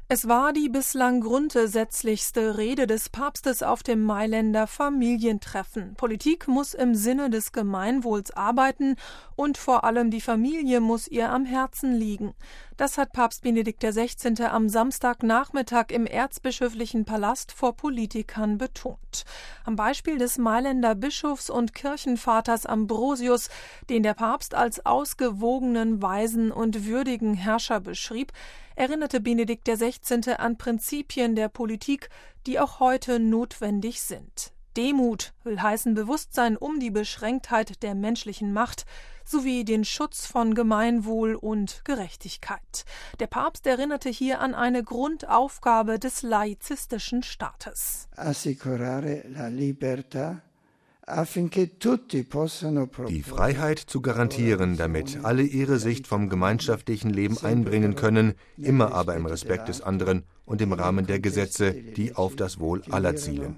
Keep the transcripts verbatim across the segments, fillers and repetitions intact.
Es war die bislang grundgesetzlichste Rede des Papstes auf dem Mailänder Familientreffen. Politik muss im Sinne des Gemeinwohls arbeiten und vor allem die Familie muss ihr am Herzen liegen. Das hat Papst Benedikt der Sechzehnte am Samstagnachmittag im Erzbischöflichen Palast vor Politikern betont. Am Beispiel des Mailänder Bischofs und Kirchenvaters Ambrosius, den der Papst als ausgewogenen, weisen und würdigen Herrscher beschrieb, erinnerte Benedikt der Sechzehnte an Prinzipien der Politik, die auch heute notwendig sind. Demut will heißen Bewusstsein um die Beschränktheit der menschlichen Macht sowie den Schutz von Gemeinwohl und Gerechtigkeit. Der Papst erinnerte hier an eine Grundaufgabe des laizistischen Staates. Assicurare la libertà. Die Freiheit zu garantieren, damit alle ihre Sicht vom gemeinschaftlichen Leben einbringen können, immer aber im Respekt des anderen und im Rahmen der Gesetze, die auf das Wohl aller zielen.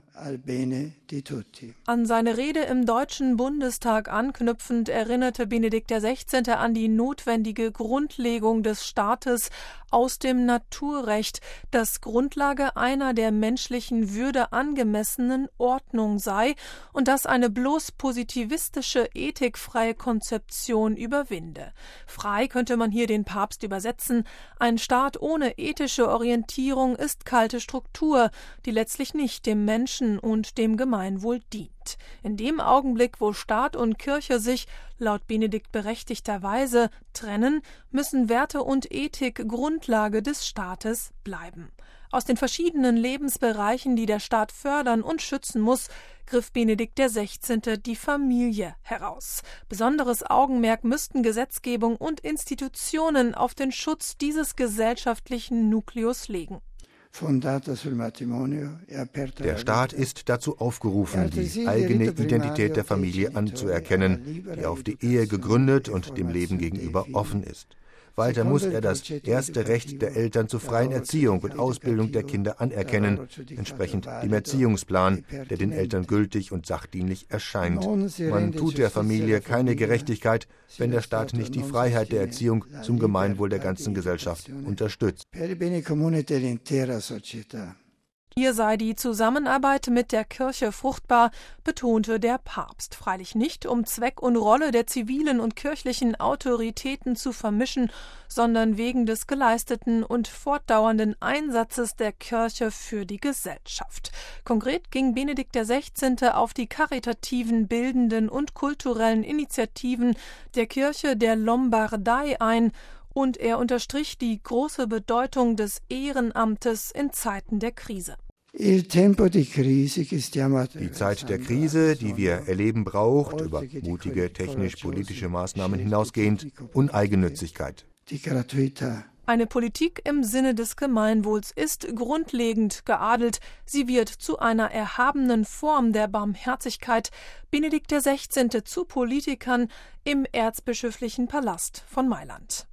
An seine Rede im Deutschen Bundestag anknüpfend erinnerte Benedikt der Sechzehnte an die notwendige Grundlegung des Staates aus dem Naturrecht, das Grundlage einer der menschlichen Würde angemessenen Ordnung sei und das eine bloß positivistische, ethikfreie Konzeption überwinde. Frei könnte man hier den Papst übersetzen: Ein Staat ohne ethische Orientierung ist kalte Struktur, die letztlich nicht dem Menschen und dem Gemeinwohl dient. In dem Augenblick, wo Staat und Kirche sich, laut Benedikt berechtigterweise, trennen, müssen Werte und Ethik Grundlage des Staates bleiben. Aus den verschiedenen Lebensbereichen, die der Staat fördern und schützen muss, griff Benedikt der Sechzehnte die Familie heraus. Besonderes Augenmerk müssten Gesetzgebung und Institutionen auf den Schutz dieses gesellschaftlichen Nukleus legen. Der Staat ist dazu aufgerufen, die eigene Identität der Familie anzuerkennen, die auf die Ehe gegründet und dem Leben gegenüber offen ist. Weiter muss er das erste Recht der Eltern zur freien Erziehung und Ausbildung der Kinder anerkennen, entsprechend dem Erziehungsplan, der den Eltern gültig und sachdienlich erscheint. Man tut der Familie keine Gerechtigkeit, wenn der Staat nicht die Freiheit der Erziehung zum Gemeinwohl der ganzen Gesellschaft unterstützt. Hier sei die Zusammenarbeit mit der Kirche fruchtbar, betonte der Papst. Freilich nicht, um Zweck und Rolle der zivilen und kirchlichen Autoritäten zu vermischen, sondern wegen des geleisteten und fortdauernden Einsatzes der Kirche für die Gesellschaft. Konkret ging Benedikt der Sechzehnte auf die karitativen, bildenden und kulturellen Initiativen der Kirche der Lombardei ein, und er unterstrich die große Bedeutung des Ehrenamtes in Zeiten der Krise. Die Zeit der Krise, die wir erleben, braucht, über mutige technisch-politische Maßnahmen hinausgehend, Uneigennützigkeit. Eine Politik im Sinne des Gemeinwohls ist grundlegend geadelt. Sie wird zu einer erhabenen Form der Barmherzigkeit. Benedikt der Sechzehnte zu Politikern im Erzbischöflichen Palast von Mailand.